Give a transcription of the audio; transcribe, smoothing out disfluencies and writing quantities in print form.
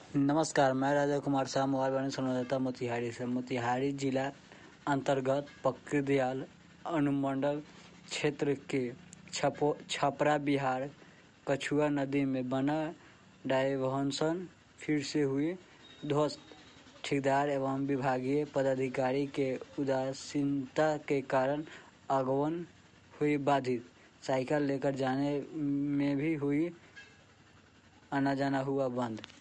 नमस्कार, मैं राजा कुमार शाह मोबाइल वाणी संवाददाता मोतिहारी से। मोतिहारी जिला अंतर्गत पकड़ियाल अनुमंडल क्षेत्र के छपरा बिहार कछुआ नदी में बना डायवर्सन फिर से हुई ध्वस्त। ठेकेदार एवं विभागीय पदाधिकारी के उदासीनता के कारण आगमन हुई बाधित। साइकिल लेकर जाने में भी हुई आना जाना हुआ बंद।